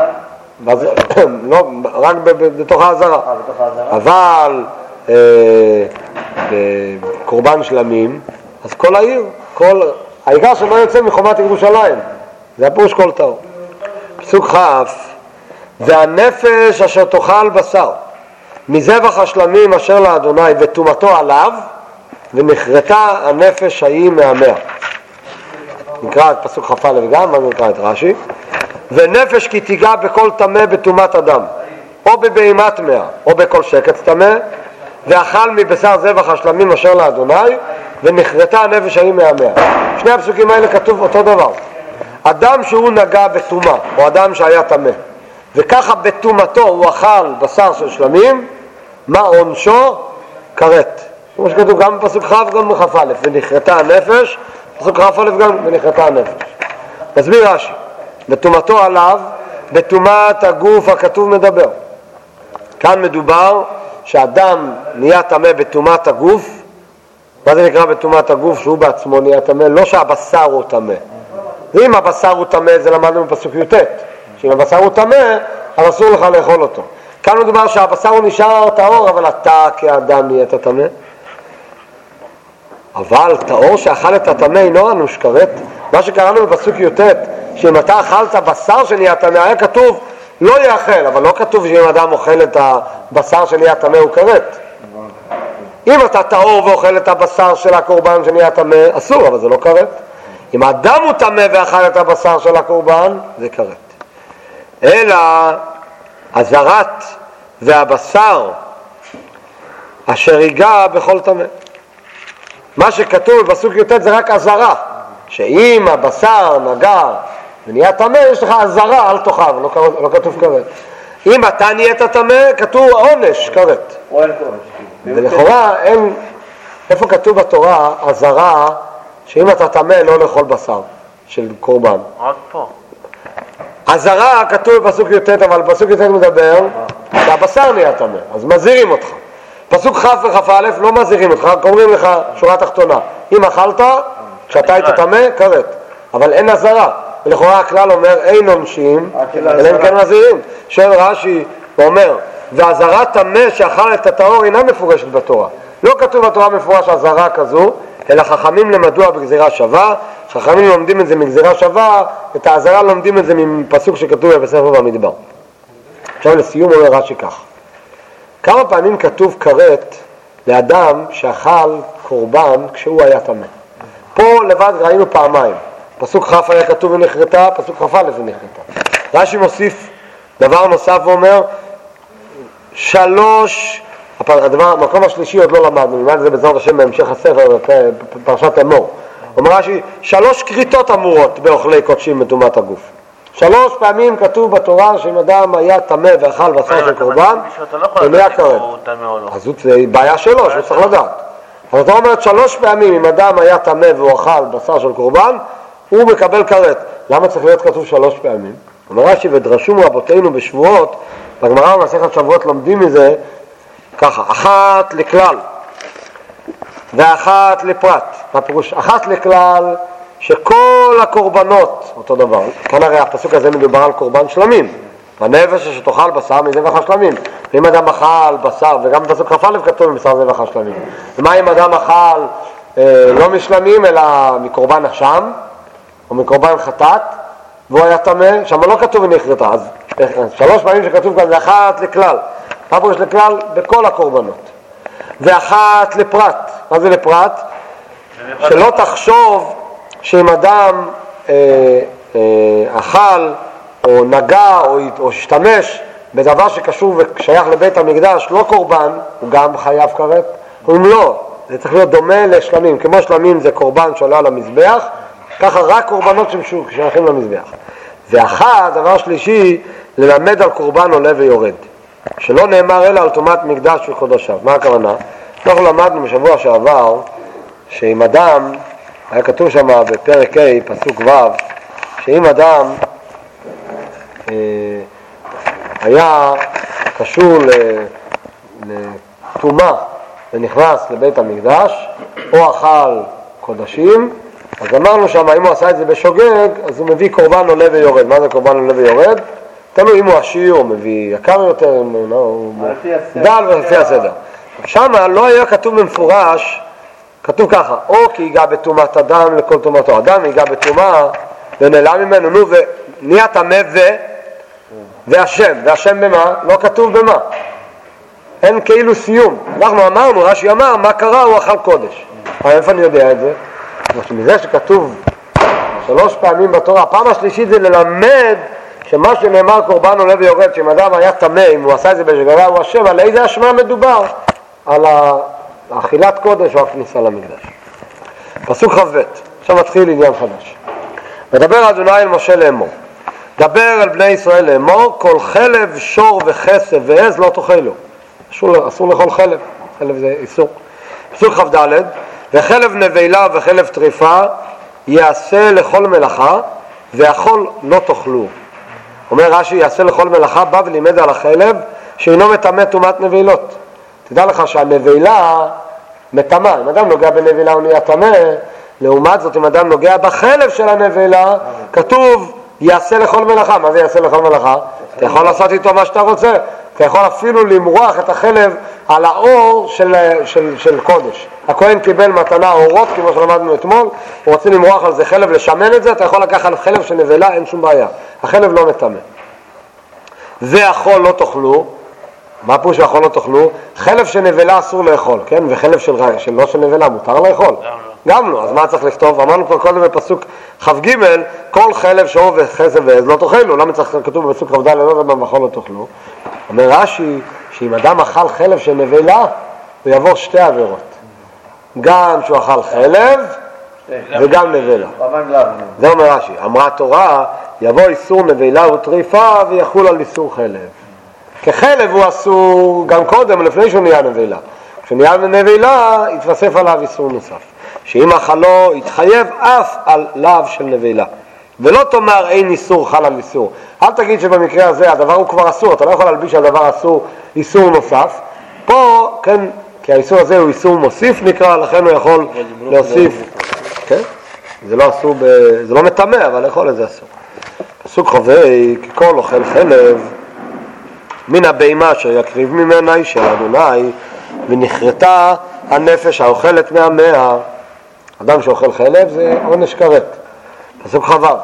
לא, רק בתוך העזרה. אבל בקורבן שלמים, אז כל העיר, כל, העיקר שלא יוצא מחומת ירושלים. זה הפירוש כל טהור. פסוק כ' והנפש אשר תאכל בשר מזבח השלמים אשר לאדוני וטומאתו עליו ונחרטה הנפש ההיא מהמאה. נקרא את פסוק כ"א גם, אני נקרא את רש"י. ונפש כי תיגע בכל טמא בטומאת אדם או בבהמת מאה או בכל שקץ טמא ואכל מבשר זבח השלמים אשר לאדוני ונחרטה הנפש ההיא מהמאה. שני הפסוקים האלה כתוב אותו דבר. אדם שהוא נגע בטומאה או אדם שהיה טמא וככה בטומאתו הוא אכל בשר של שלמים, מה עונשו? כרת. כמו שכתוב גם בפסוק כ' וגם בכ"א, ונחרטה הנפש, פסוק כ"א גם ונחרטה הנפש. מסביר רש"י, בטומאתו עליו, בטומאת הגוף הכתוב מדבר. כאן מדובר שאדם נהיה טמא בטומאת הגוף. מה זה נקרא בטומאת הגוף? שהוא בעצמו נהיה טמא, לא שהבשר הוא טמא. ואם הבשר הוא טמא, זה למדנו בפסוק י"ט, שאם הבשר הוא טמא, אז אסור לך לאכול אותו. כאן מדובר שהבשר הוא נשאר טהור, אבל אתה כאדם נהיית טמא. אבל טהור שאכל את הטמא אינו אנוש כרת. מה שקראנו בפסוק י"ט, שאם אתה אכלת בשר שנהיה טמא, היה כתוב לא יאכל, אבל לא כתוב שאם אדם אוכל את הבשר שנהיה טמא הוא כרת. אם אתה טהור ואוכל את הבשר של הקורבן שנהיה טמא, אסור, אבל זה לא כרת. אם האדם הוא טמא ואכל את הבשר של הקורבן, זה כרת. אלא הזרת והבשר אשר ייגע בכל טמא. מה שכתוב בפסוק י"ט זה רק הזרה, שאם הבשר נגע ונהיה טמא, יש לך הזרה על תוכיו, לא, לא כתוב כרת. אם אתה נהיית טמא, כתוב עונש כרת. ולכאורה אין, איפה כתוב בתורה הזרה שאם אתה טמא לא לאכול בשר של קורבן? רק פה. הזרה כתוב בפסוק י"ט, אבל בפסוק י"ט מדבר שהבשר נהיה טמא, אז מזהירים אותך. פסוק כ' וכ"א לא מזהירים אותך, אומרים לך שורה תחתונה, אם אכלת, כשאתה היית טמא, כרת. אבל אין עזרה. ולכאורה הכלל אומר אין עונשים, אלא אם כן מזהירים. שואל רש"י ואומר, והזרה טמא שאכל את הטהור אינה מפורשת בתורה. לא כתוב בתורה מפורש עזרה כזו, אלא חכמים למדוע בגזירה שווה. חכמים לומדים את זה מגזירה שווה, את העזרה לומדים את זה מפסוק שכתוב בספר במדבר. עכשיו לסיום אומר רש"י כך, כמה פעמים כתוב כרת לאדם שאכל קורבן כשהוא היה טמא? פה לבד ראינו פעמיים, פסוק כ' היה כתוב ונחרטה, פסוק כ"א ונחרטה. רש"י מוסיף דבר נוסף ואומר, שלוש, הדבר, המקום השלישי עוד לא למדנו, נלמד את זה בעזרת השם בהמשך הספר, פרשת אמור. אומר רש"י, שלוש כריתות אמורות באוכלי קודשים מטומאת הגוף. שלוש פעמים כתוב בתורה שאם אדם היה טמא ואכל בשר של קורבן, הוא נהיה כרת. אז זאת בעיה שלו, שהוא צריך לדעת. אז אתה אומרת שלוש פעמים אם אדם היה טמא והוא אכל בשר של קורבן, הוא מקבל כרת. למה צריך להיות כתוב שלוש פעמים? אומר רש"י, ודרשו רבותינו בשבועות, בגמרא במסכת שבועות לומדים מזה ככה, אחת לכלל ואחת לפרט. מה פירוש? אחת לכלל שכל הקורבנות אותו דבר. כאן הרי הפסוק הזה מדובר על קורבן שלמים. הנפש שתאכל בשר מזבח השלמים. ואם אדם אכל בשר, וגם בפסוק כ"א כתוב מבשר זבח השלמים. ומה אם אדם אכל אה, לא משלמים אלא מקורבן אשם או מקורבן חטאת והוא היה טמא, שם לא כתוב ונחרטה. אז שלוש פעמים שכתוב כאן זה אחת לכלל. מה פירוש לכלל? בכל הקורבנות. ואחת לפרט. מה זה לפרט? שלא תחשוב שאם אדם אה, אה, אכל או נגע או, או השתמש בדבר שקשור ושייך לבית המקדש, לא קורבן, הוא גם חייב כרת. אם לא, זה צריך להיות דומה לשלמים. כמו שלמים זה קורבן שעולה על המזבח, ככה רק קורבנות ששייכים למזבח. ואחת, דבר שלישי, ללמד על קורבן עולה ויורד. שלא נאמר אלא על טומאת מקדש וקודשיו. מה הכוונה? אנחנו למדנו בשבוע שעבר שאם אדם, היה כתוב שם בפרק ה' פסוק ו', שאם אדם אה, היה קשור לטומאה ונכנס לבית המקדש או אכל קודשים, אז אמרנו שם אם הוא עשה את זה בשוגג אז הוא מביא קורבן עולה ויורד. מה זה קורבן עולה ויורד? תלוי אם הוא עשיר הוא מביא יקר יותר, הוא דל ולפי הסדר. שם לא היה כתוב במפורש, כתוב ככה, או כי ייגע בטומאת אדם לכל טומאתו. אדם ייגע בטומאה ונעלם ממנו, נו ונהיה טמא ו... והשם, והשם במה? לא כתוב במה. אין כאילו סיום. אנחנו אמרנו, רש"י אמר, מה קרה? הוא אכל קודש. אבל איפה אני יודע את זה? מזה שכתוב שלוש פעמים בתורה, הפעם השלישית זה ללמד שמה שנאמר קורבן עולה ויורד, שאם אדם היה טמא, אם הוא עשה את זה בשגגה הוא השם, על איזה אשמה מדובר? על האכילת קודש או הכניסה למקדש. פסוק כ"ב, עכשיו מתחיל עניין חדש. מדבר אדוני אל משה לאמור, דבר אל בני ישראל לאמור, כל חלב, שור וכסף ועז לא תאכלו. אסור, אסור לאכול חלב, חלב זה איסור. פסוק כ"ד, וחלב נבלה וחלב טריפה יעשה לכל מלאכה, והחול לא תאכלו. אומר רש"י, יעשה לכל מלאכה, בא ולימד על החלב שאינו מטמא טומאת נבלות. תדע לך שהנבלה מטמא, אם אדם נוגע בנבלה הוא נהיה טמא, לעומת זאת אם אדם נוגע בחלב של הנבלה, כתוב יעשה לכל מלאכה. מה זה יעשה לכל מלאכה? אתה יכול לעשות איתו מה שאתה רוצה, אתה יכול אפילו למרוח את החלב על האור של, של, של קודש. הכהן קיבל מתנה אורות, כמו שלמדנו אתמול, הוא רוצה למרוח על זה חלב, לשמן את זה, אתה יכול לקחת חלב של נבלה, אין שום בעיה. החלב לא מטמא. והחול לא תאכלו. מה פירוש שהחול לא תאכלו? חלב של נבלה אסור לאכול, כן? וחלב של, של לא של נבלה מותר לאכול. גם לא. גם לא. אז מה צריך לכתוב? אמרנו כבר קודם בפסוק כ"ג, כל חלב, שור וכסף ועז לא תאכלו. למה צריך כתוב בפסוק כ"ד לא דבר והחול לא תאכלו? אומר רש"י שאם אדם אכל חלב של נבלה הוא יעבור שתי עבירות. גם שהוא אכל חלב וגם נבלה. זה אומר רש"י. אמרה תורה יבוא איסור נבלה וטריפה ויחול על איסור חלב. כחלב הוא אסור גם קודם, לפני שהוא נהיה נבלה. כשנהיה נבלה, יתווסף עליו איסור נוסף. שאם אכלו, יתחייב אף על לאו של נבלה. ולא תאמר אין איסור חל על איסור. אל תגיד שבמקרה הזה הדבר הוא כבר אסור, אתה לא יכול להלביש הדבר אסור איסור נוסף. פה, כן, כי האיסור הזה הוא איסור מוסיף נקרא, לכן הוא יכול להוסיף. כן? זה לא אסור, ב... זה לא מטמא, אבל לאכול את זה אסור. פסוק חווי, כי כל אוכל חלב, מן הבהמה אשר יקריב ממנה היא של אדוני, ונכרתה הנפש האוכלת מהמאה. אדם שאוכל חלב זה עונש כרת. פסוק חוו,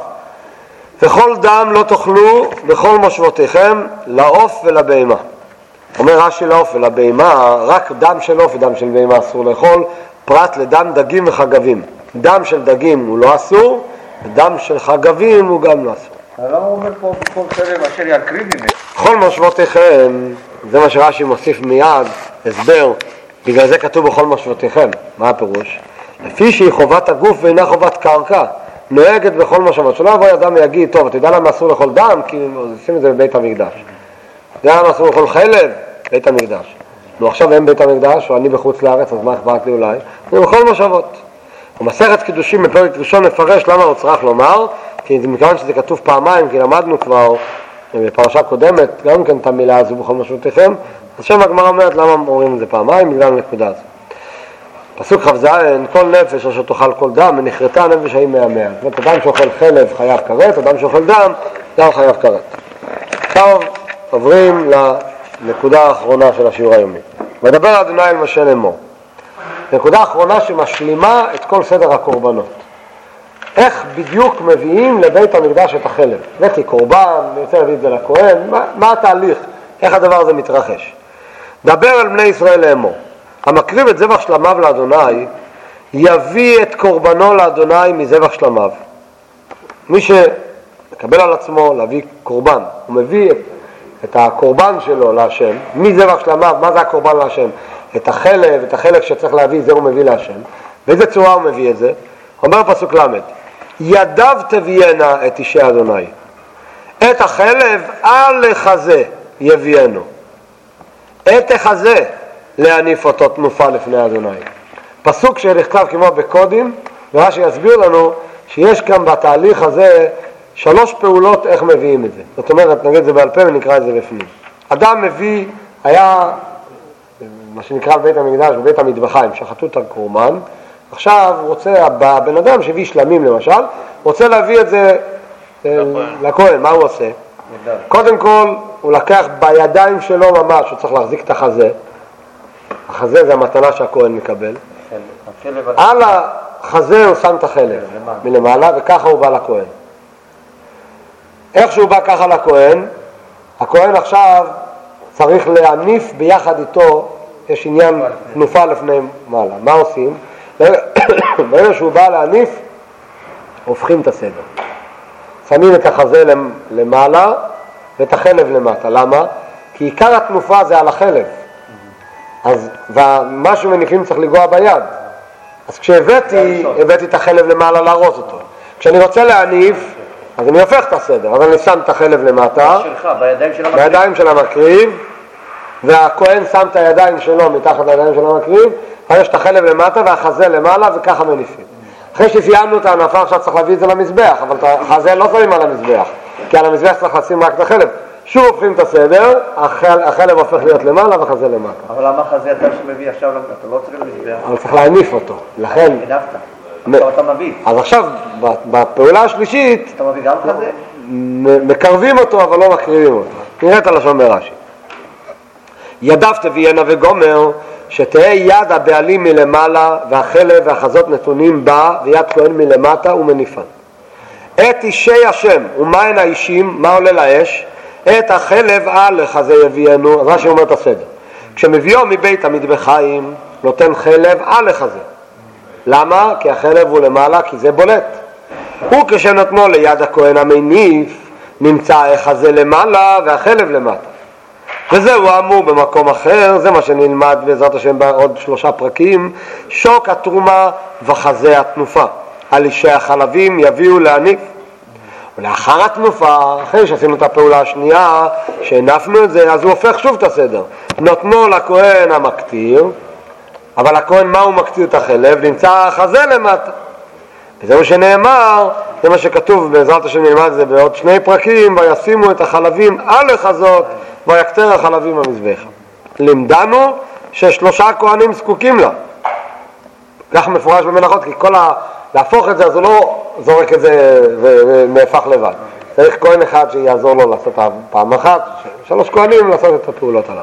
וכל דם לא תאכלו בכל מושבותיכם לעוף ולבהמה. אומר רש"י לעוף ולבהמה, רק דם של עוף ודם של בהמה אסור לאכול, פרט לדם דגים וחגבים. דם של דגים הוא לא אסור, ודם של חגבים הוא גם לא אסור. למה הוא אומר פה בכל חלב אשר יקריב ממנו? בכל מושבותיכם, זה מה שרש"י מוסיף מיד, הסבר, בגלל זה כתוב בכל מושבותיכם. מה הפירוש? לפי שהיא חובת הגוף ואינה חובת קרקע, נוהגת בכל מושבות. שלא יבוא אדם ויגיד, טוב, אתה יודע למה אסור לאכול דם? כי עושים את זה בבית המקדש. אתה יודע למה אסור לאכול חלב? בית המקדש. נו, עכשיו אין בית המקדש, או אני בחוץ לארץ, אז מה אכפת לי אולי? זה בכל מושבות. ומסכת קידושים בפרק ראשון מפרש למה הוא צריך לומר, כי מכיוון שזה כתוב פעמיים, כי למדנו כבר בפרשה קודמת, גם כן את המילה הזו בכל מושבותיכם, אז שם הגמרא אומרת למה אומרים את זה פעמיים, בגלל הנקודה הזו. פסוק כ"ז, כל נפש אשר תאכל כל דם, ונכרתה הנפש ההיא מהמאה. זאת אומרת, אדם שאוכל חלב חייב כרת, אדם שאוכל דם, גם חייב כרת. עכשיו עוברים לנקודה האחרונה של השיעור היומי. ודבר אדוני אל משה לאמור. נקודה האחרונה שמשלימה את כל סדר הקורבנות. איך בדיוק מביאים לבית המקדש את החלב? לכי קורבן, אני רוצה להביא את זה לכהן, מה, מה התהליך? איך הדבר הזה מתרחש? דבר אל בני ישראל לאמור. המקריב את זבח שלמיו לאדוני, יביא את קורבנו לאדוני מזבח שלמיו. מי שמקבל על עצמו להביא קורבן, הוא מביא את, את הקורבן שלו להשם, מזבח שלמיו, מה זה הקורבן להשם? את החלב, את החלק שצריך להביא, זה הוא מביא להשם. באיזה צורה הוא מביא את זה? אומר פסוק למד, ידיו תביינה את אישי אדוני, את החלב על החזה יביינו, את החזה להניף אותו תנופה לפני אדוני. פסוק שנכתב כמו בקודים, ורש"י יסביר לנו שיש כאן בתהליך הזה שלוש פעולות איך מביאים את זה. זאת אומרת, נגיד את זה בעל פה ונקרא את זה בפנים. אדם מביא, היה מה שנקרא בבית המקדש, בבית המטבחיים, שחטו את הקורבן, עכשיו רוצה, הבן אדם שהביא שלמים למשל, רוצה להביא את זה לכהן. מה הוא עושה? קודם כל, הוא לקח בידיים שלו ממש, הוא צריך להחזיק את החזה. החזה זה המתנה שהכהן מקבל. על החזה הוא שם את החלב מלמעלה, וככה הוא בא לכהן. איך שהוא בא ככה לכהן, הכהן עכשיו צריך להניף ביחד איתו, יש עניין תנופה לפני מעלה. מה עושים? ברגע שהוא בא להניף, הופכים את הסדר. שמים את החזה למעלה ואת החלב למטה. למה? כי עיקר התנופה זה על החלב. אז ומה שמניפים צריך לגוע ביד. אז כשהבאתי, הבאתי את החלב למעלה להרוס אותו. כשאני רוצה להניף, אז אני הופך את הסדר. אז אני שם את החלב למטה, שלך, בידיים של המקריב. בידיים של המקריב, והכהן שם את הידיים שלו מתחת לידיים של המקריב, אז יש את החלב למטה והחזה למעלה, וככה מניפים. אחרי שסיימנו את ההנפה, עכשיו צריך להביא את זה למזבח, אבל את החזה לא שמים על המזבח, כי על המזבח צריך לשים רק את החלב. שוב הופכים את הסדר, החל, החלב הופך להיות למעלה והחזה למטה. אבל למה חזה אתה שמביא עכשיו, אתה לא צריך למזבח? אבל צריך להניף אותו, לכן... הנפת, אתה מביא. אז עכשיו, בפעולה השלישית... אתה מביא גם חזה? מקרבים אותו, אבל לא מקריבים אותו. נראה את הלשון ברש"י. ידיו תביינה וגומר, שתהיה יד הבעלים מלמעלה, והחלב והחזות נתונים בה, ויד כהן מלמטה ומניפן. את אישי השם, ומהן האישים, מה עולה לאש? את החלב על החזה יביינו, אז רש"י אומר את הסדר. כשמביאו מבית המטבחיים, נותן חלב על החזה. למה? כי החלב הוא למעלה, כי זה בולט. הוא כשנותנו ליד הכהן המניף, נמצא החזה למעלה והחלב למטה. וזהו האמור במקום אחר, זה מה שנלמד בעזרת השם בעוד שלושה פרקים, שוק התרומה וחזה התנופה. על אישי החלבים יביאו להניף. ולאחר התנופה, אחרי שעשינו את הפעולה השנייה, שהנפנו את זה, אז הוא הופך שוב את הסדר. נותנו לכהן המקטיר, אבל הכהן מה הוא מקטיר את החלב? נמצא החזה למטה. וזה מה שנאמר, זה מה שכתוב, בעזרת השם נלמד את זה בעוד שני פרקים, וישימו את החלבים על החזות, ויקטר החלבים במזבח. לימדנו ששלושה כהנים זקוקים לה. כך מפורש במנחות, כי כל להפוך את זה, אז הוא לא זורק את זה ונהפך לבד. צריך כהן אחד שיעזור לו לעשות פעם אחת, שלוש כהנים לעשות את הפעולות הללו.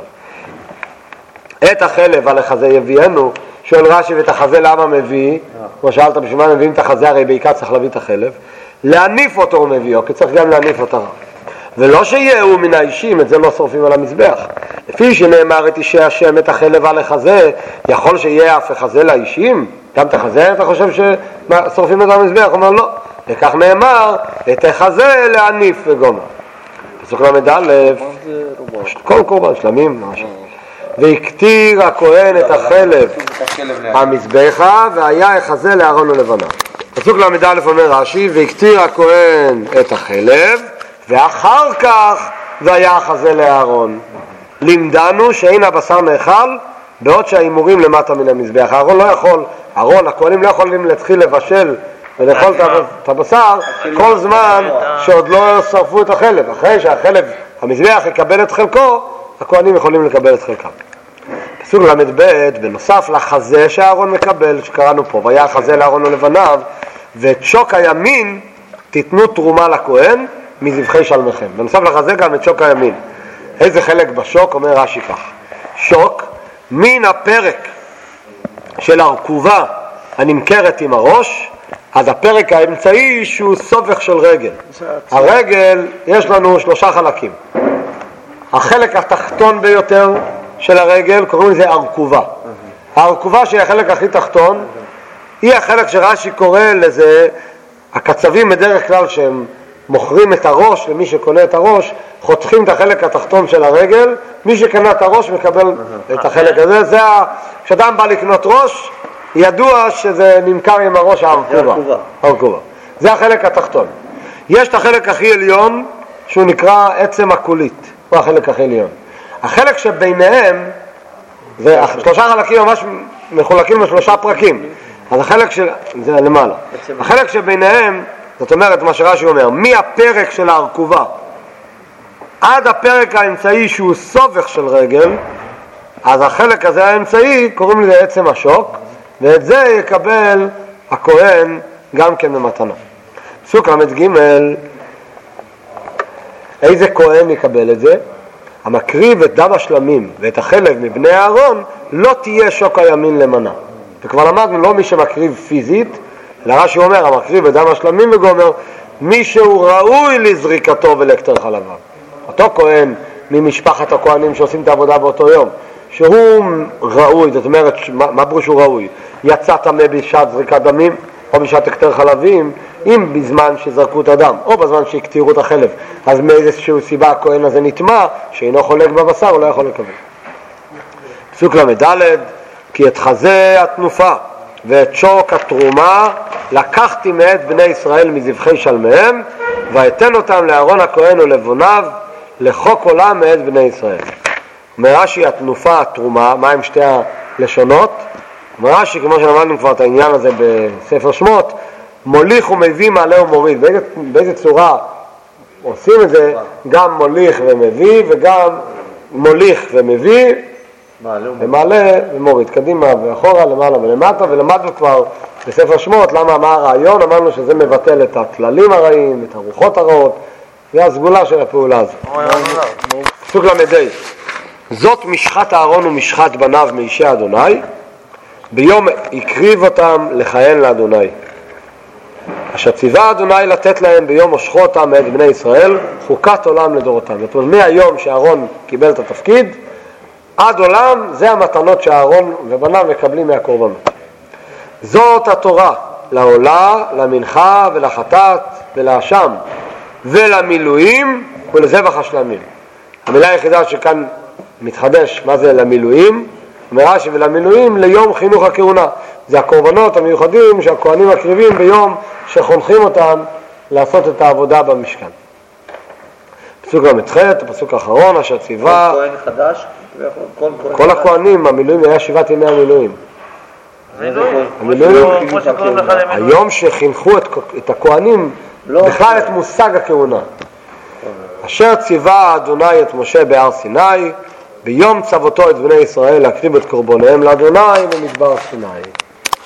את החלב על החזה יביאנו, שואל רש"י, ואת החזה למה מביא? כמו שאלת, בשביל מה מביאים את החזה? הרי בעיקר צריך להביא את החלב. להניף אותו הוא מביאו, כי צריך גם להניף אותה. ולא שיהיו מן האישים, את זה לא שורפים על המזבח. לפי שנאמר את אישי השם את החלב על החזה, יכול שיהיה אף החזה לאישים? גם את החזה אתה חושב ששורפים את המזבח? הוא אומר לא. וכך נאמר את החזה להניף וגומר. פסוק למד א', כל קורבן שלמים, משהו. והקטיר הכהן את החלב המזבחה והיה החזה לארון ולבנה. פסוק למד א' אומר רש"י, והקטיר הכהן את החלב ואחר כך והיה החזה לארון. לימדנו שאין הבשר נאכל בעוד שהאימורים למטה מן המזבח. הארון לא יכול, ארון, הכהנים לא יכולים להתחיל לבשל ולאכול את הבשר כל זמן שעוד לא שרפו את החלב. אחרי שהחלב, המזבח יקבל את חלקו, הכהנים יכולים לקבל את חלקם. פסוק למד ב', בנוסף לחזה שהארון מקבל, שקראנו פה, והיה החזה לארון ולבניו, ואת שוק הימין תיתנו תרומה לכהן מזבחי שלמכם. בנוסף לחזה גם את שוק הימין. איזה חלק בשוק? אומר רש"י כך. שוק מן הפרק של הרכובה הנמכרת עם הראש, עד הפרק האמצעי שהוא סובך של רגל. הרגל יש לנו שלושה חלקים. החלק התחתון ביותר של הרגל קוראים לזה הרכובה. הרכובה שהיא החלק הכי תחתון, היא החלק שרש"י קורא לזה, הקצבים בדרך כלל שהם מוכרים את הראש, למי שקונה את הראש, חותכים את החלק התחתון של הרגל, מי שקנה את הראש מקבל את החלק הזה. זה ה... כשאדם בא לקנות ראש, ידוע שזה נמכר עם הראש הרכובה. הרכובה. זה החלק התחתון. יש את החלק הכי עליון, שהוא נקרא עצם הקולית, הוא החלק הכי עליון. החלק שביניהם, זה שלושה חלקים ממש מחולקים לשלושה פרקים. אז החלק של... זה למעלה. החלק שביניהם, זאת אומרת מה שרש"י אומר, מהפרק של הרכובה עד הפרק האמצעי שהוא סובך של רגל, אז החלק הזה האמצעי קוראים לזה עצם השוק, ואת זה יקבל הכהן גם כן במתנה. פסוק למד ג', איזה כהן יקבל את זה? המקריב את דם השלמים ואת החלב מבני הארון, לא תהיה שוק הימין למנה. וכבר למדנו, לא מי שמקריב פיזית, אלא רש"י אומר, המקריב את דם השלמים וגומר, מי שהוא ראוי לזריקתו ולקטר חלביו. אותו כהן ממשפחת הכהנים שעושים את העבודה באותו יום, שהוא ראוי, זאת אומרת, מה ברוש הוא ראוי? יצא טמא בשעת זריקת דמים, או בשעת הקטר חלבים, אם בזמן שזרקו את הדם, או בזמן שהקטירו את החלב, אז מאיזושהי סיבה הכהן הזה נטמע, שאינו חולק בבשר, הוא לא יכול לקבל. פסוק למד ד', כי את חזה התנופה ואת שוק התרומה לקחתי מאת בני ישראל מזבחי שלמיהם, ואתן אותם לאהרון הכהן ולבוניו לחוק עולם מאת בני ישראל. אומר רש"י, התנופה, התרומה, מה הם שתי הלשונות? אומר רש"י, כמו שלמדנו כבר את העניין הזה בספר שמות, מוליך ומביא, מעלה ומוריד. באיזה, באיזה צורה עושים את זה? גם מוליך ומביא, וגם מוליך ומביא, ומעלה ומוריד. קדימה ואחורה, למעלה ולמטה, ולמדנו כבר בספר שמות, למה, מה הרעיון? אמרנו שזה מבטל את הכללים הרעים, את הרוחות הרעות, זה הסגולה של הפעולה הזאת. פסוק למדי. זאת משחת הארון ומשחת בניו מאישי אדוני, ביום הקריב אותם לכהן לאדוני. אשר ציווה אדוני לתת להם ביום מושכו אותם מאת בני ישראל, חוקת עולם לדורותם. זאת אומרת, מהיום שאהרון קיבל את התפקיד, עד עולם, זה המתנות שאהרון ובניו מקבלים מהקורבנות. זאת התורה לעולה, למנחה ולחטאת ולאשם ולמילואים ולזבח השלמים. המילה היחידה שכאן מתחדש, מה זה למילואים? אומר רש"י, ולמילואים ליום חינוך הכהונה. זה הקורבנות המיוחדים שהכהנים מקריבים ביום שחונכים אותם לעשות את העבודה במשכן. פסוק למ"ח, הפסוק האחרון, אשר ציווה... כל כהן חדש? כל, כל הכהנים, המילואים היה שבעת ימי המילואים. המילואים, היום שחינכו את, את הכהנים, בכלל את מושג הכהונה. אשר ציווה אדוני את משה בהר סיני, ביום צוותו את בני ישראל להקריב את קורבניהם לאדוני במדבר סיני.